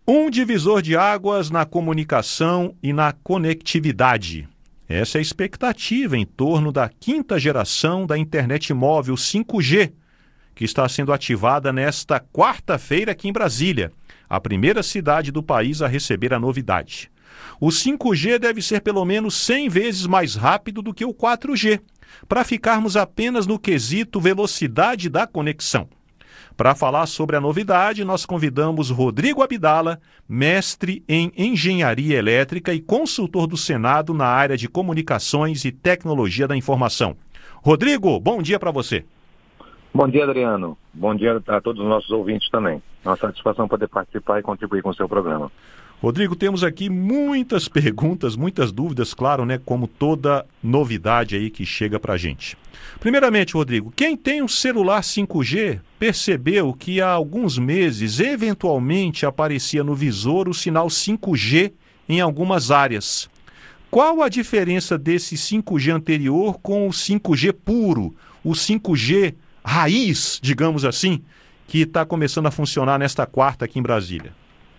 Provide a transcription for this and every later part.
Um divisor de águas na comunicação e na conectividade. Essa é a expectativa em torno da quinta geração da internet móvel 5G, que está sendo ativada nesta quarta-feira aqui em Brasília, a primeira cidade do país a receber a novidade. O 5G deve ser pelo menos 100 vezes mais rápido do que o 4G, para ficarmos apenas no quesito velocidade da conexão. Para falar sobre a novidade, nós convidamos Rodrigo Abdala, mestre em Engenharia Elétrica e consultor do Senado na área de Comunicações e Tecnologia da Informação. Rodrigo, bom dia para você. Bom dia, Adriano. Bom dia a todos os nossos ouvintes também. É uma satisfação poder participar e contribuir com o seu programa. Rodrigo, temos aqui muitas perguntas, muitas dúvidas, claro, né? Como toda novidade aí que chega para a gente. Primeiramente, Rodrigo, quem tem um celular 5G percebeu que há alguns meses, eventualmente, aparecia no visor o sinal 5G em algumas áreas. Qual a diferença desse 5G anterior com o 5G puro, o 5G raiz, digamos assim, que está começando a funcionar nesta quarta aqui em Brasília?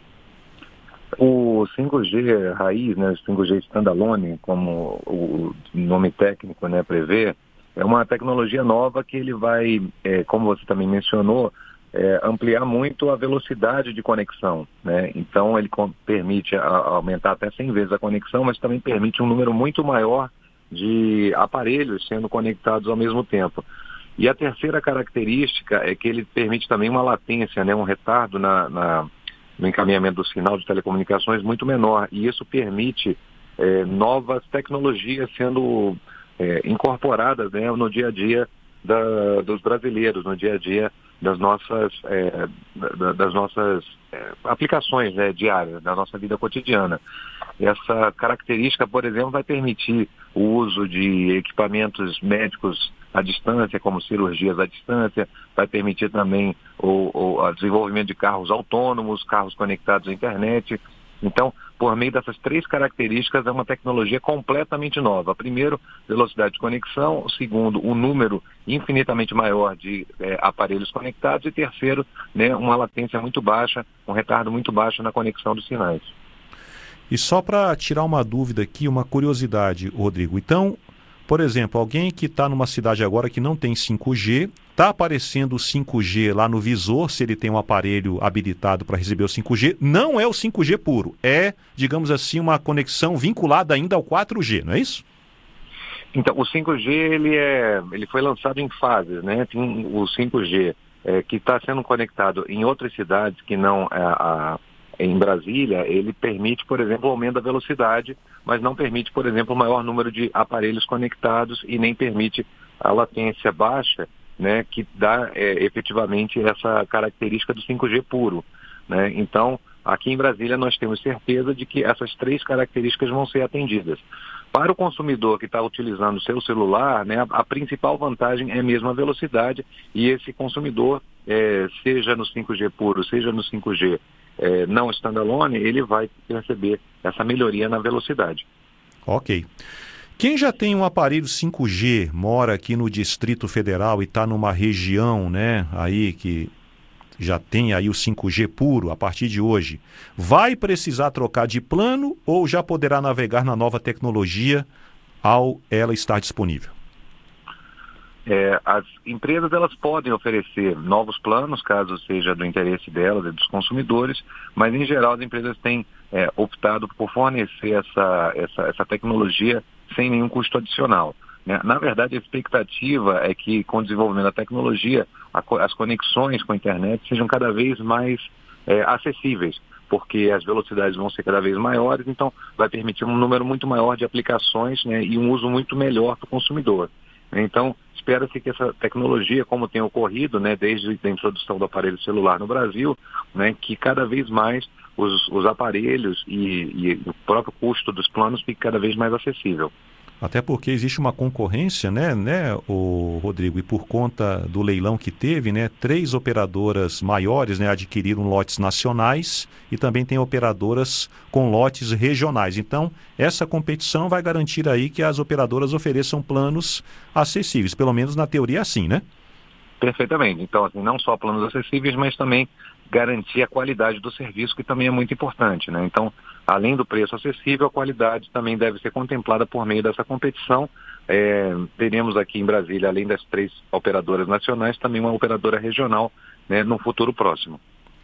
O 5G raiz, né, o 5G standalone, como o nome técnico, né, prevê, é uma tecnologia nova que ele vai, como você também mencionou, ampliar muito a velocidade de conexão, né? Então ele permite aumentar até 100 vezes a conexão, mas também permite um número muito maior de aparelhos sendo conectados ao mesmo tempo. E a terceira característica é que ele permite também uma latência, né, um retardo no encaminhamento do sinal de telecomunicações muito menor, e isso permite novas tecnologias sendo incorporadas, né, no dia a dia dos brasileiros, no dia a dia das nossas aplicações, né, diárias, da nossa vida cotidiana. Essa característica, por exemplo, vai permitir o uso de equipamentos médicos à distância, como cirurgias à distância, vai permitir também o desenvolvimento de carros autônomos, carros conectados à internet. Então, por meio dessas três características, é uma tecnologia completamente nova. Primeiro, velocidade de conexão. Segundo, um número infinitamente maior de aparelhos conectados. E terceiro, né, uma latência muito baixa, um retardo muito baixo na conexão dos sinais. E só para tirar uma dúvida aqui, uma curiosidade, Rodrigo. Então, por exemplo, alguém que está numa cidade agora que não tem 5G, está aparecendo o 5G lá no visor, se ele tem um aparelho habilitado para receber o 5G, não é o 5G puro, é, digamos assim, uma conexão vinculada ainda ao 4G, não é isso? Então, o 5G ele foi lançado em fases, né? Tem o 5G que está sendo conectado em outras cidades que não em Brasília, ele permite, por exemplo, o aumento da velocidade, mas não permite, por exemplo, o maior número de aparelhos conectados e nem permite a latência baixa, né, que dá efetivamente essa característica do 5G puro, né? Então, aqui em Brasília nós temos certeza de que essas três características vão ser atendidas. Para o consumidor que está utilizando o seu celular, né, a principal vantagem é mesmo a velocidade, e esse consumidor, seja no 5G puro, seja no 5G não standalone, ele vai perceber essa melhoria na velocidade. Ok. Quem já tem um aparelho 5G, mora aqui no Distrito Federal e está numa região, né, aí que já tem aí o 5G puro a partir de hoje, vai precisar trocar de plano ou já poderá navegar na nova tecnologia ao ela estar disponível? As empresas elas podem oferecer novos planos, caso seja do interesse delas e dos consumidores, mas em geral as empresas têm optado por fornecer essa tecnologia sem nenhum custo adicional, né? Na verdade, a expectativa é que com o desenvolvimento da tecnologia, as conexões com a internet sejam cada vez mais acessíveis, porque as velocidades vão ser cada vez maiores, então vai permitir um número muito maior de aplicações, né, e um uso muito melhor para o consumidor. Então, espera-se que essa tecnologia, como tem ocorrido, né, desde a introdução do aparelho celular no Brasil, né, que cada vez mais os aparelhos e o próprio custo dos planos fique cada vez mais acessível. Até porque existe uma concorrência, né, o Rodrigo, e por conta do leilão que teve, né, 3 operadoras maiores, né, adquiriram lotes nacionais e também tem operadoras com lotes regionais. Então, essa competição vai garantir aí que as operadoras ofereçam planos acessíveis, pelo menos na teoria é assim, né? Perfeitamente. Então, assim, não só planos acessíveis, mas também garantir a qualidade do serviço, que também é muito importante, né? Então, além do preço acessível, a qualidade também deve ser contemplada por meio dessa competição. Teremos aqui em Brasília, além das 3 operadoras nacionais, também uma operadora regional, né, no futuro próximo.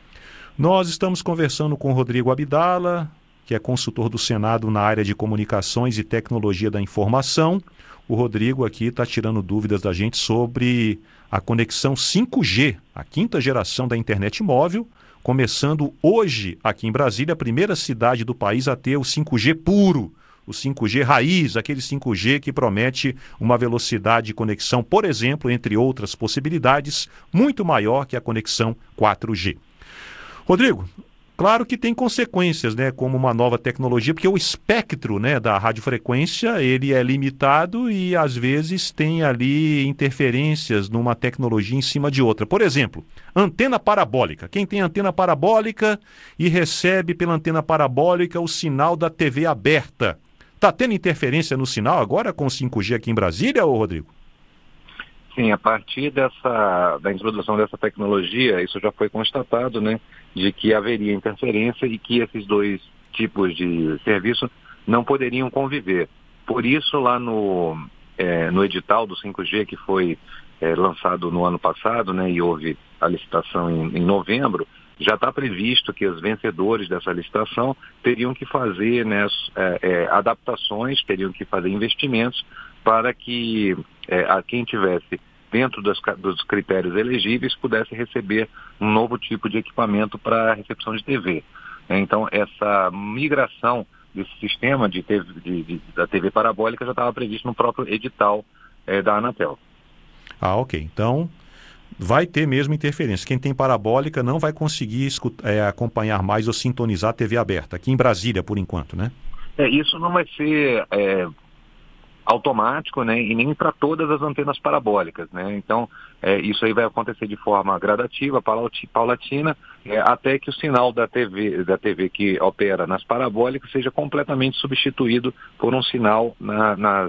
Nós estamos conversando com o Rodrigo Abdala, que é consultor do Senado na área de comunicações e tecnologia da informação. O Rodrigo aqui está tirando dúvidas da gente sobre a conexão 5G, a 5ª geração da internet móvel, começando hoje aqui em Brasília, a primeira cidade do país a ter o 5G puro, o 5G raiz, aquele 5G que promete uma velocidade de conexão, por exemplo, entre outras possibilidades, muito maior que a conexão 4G. Rodrigo, claro que tem consequências, né, como uma nova tecnologia, porque o espectro, né, da radiofrequência, ele é limitado e às vezes tem ali interferências numa tecnologia em cima de outra. Por exemplo, antena parabólica. Quem tem antena parabólica e recebe pela antena parabólica o sinal da TV aberta. Está tendo interferência no sinal agora com o 5G aqui em Brasília, ô Rodrigo? Sim, a partir da introdução dessa tecnologia, isso já foi constatado, né, de que haveria interferência e que esses 2 tipos de serviço não poderiam conviver. Por isso, lá no edital do 5G, que foi lançado no ano passado, né, e houve a licitação em novembro, já está previsto que os vencedores dessa licitação teriam que fazer, né, adaptações, teriam que fazer investimentos para que a quem tivesse dentro dos critérios elegíveis pudesse receber um novo tipo de equipamento para recepção de TV. Então, essa migração desse sistema da TV parabólica já estava previsto no próprio edital da Anatel. Ah, ok. Então, vai ter mesmo interferência. Quem tem parabólica não vai conseguir acompanhar mais ou sintonizar a TV aberta, aqui em Brasília, por enquanto, né? Isso não vai ser automático, né, e nem para todas as antenas parabólicas, né? Então, isso aí vai acontecer de forma gradativa, paulatina, até que o sinal da TV que opera nas parabólicas seja completamente substituído por um sinal na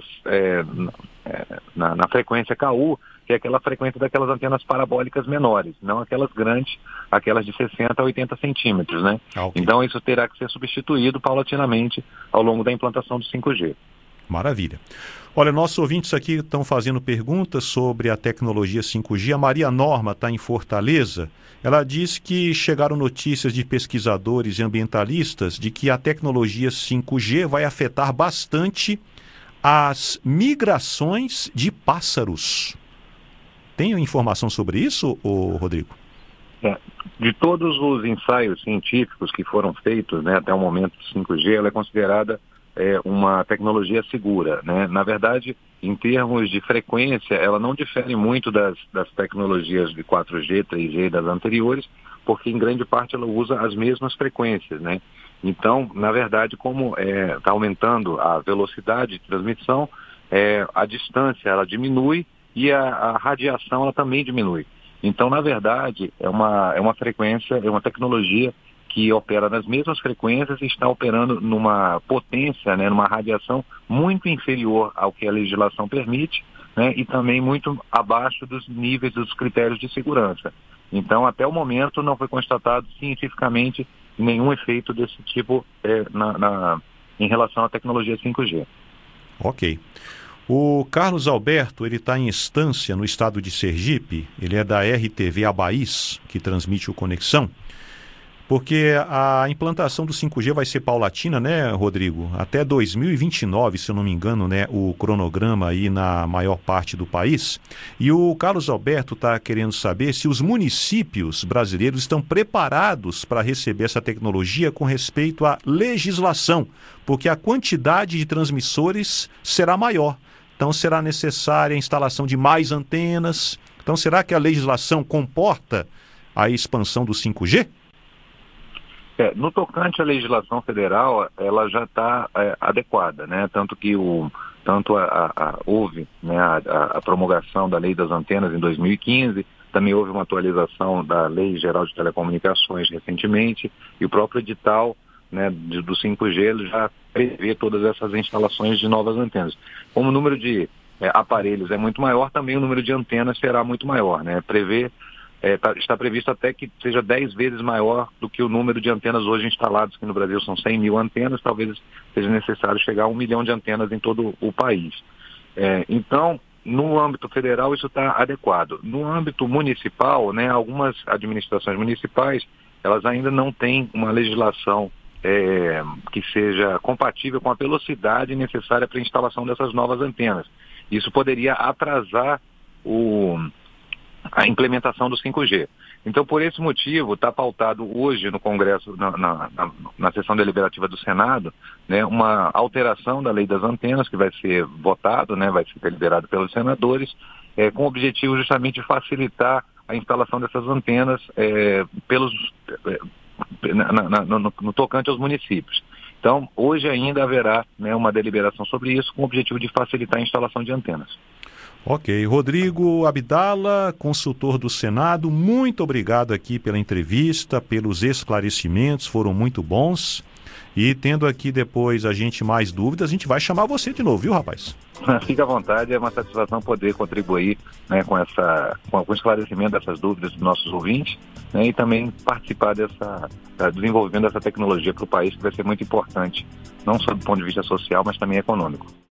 frequência KU, que é aquela frequência daquelas antenas parabólicas menores, não aquelas grandes, aquelas de 60 a 80 centímetros, né? Okay. Então, isso terá que ser substituído paulatinamente ao longo da implantação do 5G. Maravilha. Olha, nossos ouvintes aqui estão fazendo perguntas sobre a tecnologia 5G. A Maria Norma está em Fortaleza. Ela diz que chegaram notícias de pesquisadores e ambientalistas de que a tecnologia 5G vai afetar bastante as migrações de pássaros. Tem informação sobre isso, Rodrigo? De todos os ensaios científicos que foram feitos, né, até o momento do 5G, ela é considerada uma tecnologia segura, né? Na verdade, em termos de frequência, ela não difere muito das tecnologias de 4G, 3G das anteriores, porque em grande parte ela usa as mesmas frequências, né? Então, na verdade, como está aumentando a velocidade de transmissão, a distância ela diminui e a radiação ela também diminui. Então, na verdade, é uma frequência, é uma tecnologia que opera nas mesmas frequências e está operando numa potência, né, numa radiação muito inferior ao que a legislação permite, né, e também muito abaixo dos níveis dos critérios de segurança. Então, até o momento, não foi constatado cientificamente nenhum efeito desse tipo em relação à tecnologia 5G. Ok. O Carlos Alberto, ele está em Estância, no estado de Sergipe. Ele é da RTV Abaís, que transmite o Conexão. Porque a implantação do 5G vai ser paulatina, né, Rodrigo? Até 2029, se eu não me engano, né, o cronograma aí na maior parte do país. E o Carlos Alberto está querendo saber se os municípios brasileiros estão preparados para receber essa tecnologia com respeito à legislação, porque a quantidade de transmissores será maior. Então, será necessária a instalação de mais antenas. Então, será que a legislação comporta a expansão do 5G? No tocante à legislação federal, ela já está adequada, né? Tanto que houve, né, a promulgação da Lei das Antenas em 2015, também houve uma atualização da Lei Geral de Telecomunicações recentemente, e o próprio edital, né, do 5G ele já prevê todas essas instalações de novas antenas. Como o número de aparelhos é muito maior, também o número de antenas será muito maior, né? Prevê está previsto até que seja 10 vezes maior do que o número de antenas hoje instaladas, que no Brasil são 100 mil antenas, talvez seja necessário chegar a 1 milhão de antenas em todo o país. Então, no âmbito federal isso está adequado. No âmbito municipal, né, algumas administrações municipais, elas ainda não têm uma legislação que seja compatível com a velocidade necessária para a instalação dessas novas antenas. Isso poderia atrasar a implementação do 5G. Então, por esse motivo, está pautado hoje no Congresso, na sessão deliberativa do Senado, né, uma alteração da lei das antenas, que vai ser votado, né, vai ser deliberado pelos senadores, com o objetivo justamente de facilitar a instalação dessas antenas no tocante aos municípios. Então, hoje ainda haverá, né, uma deliberação sobre isso, com o objetivo de facilitar a instalação de antenas. Ok. Rodrigo Abdala, consultor do Senado, muito obrigado aqui pela entrevista, pelos esclarecimentos, foram muito bons. E tendo aqui depois a gente mais dúvidas, a gente vai chamar você de novo, viu, rapaz? Fica à vontade, é uma satisfação poder contribuir, né, com o esclarecimento dessas dúvidas dos nossos ouvintes, né, e também participar desenvolvimento dessa tecnologia para o país, que vai ser muito importante, não só do ponto de vista social, mas também econômico.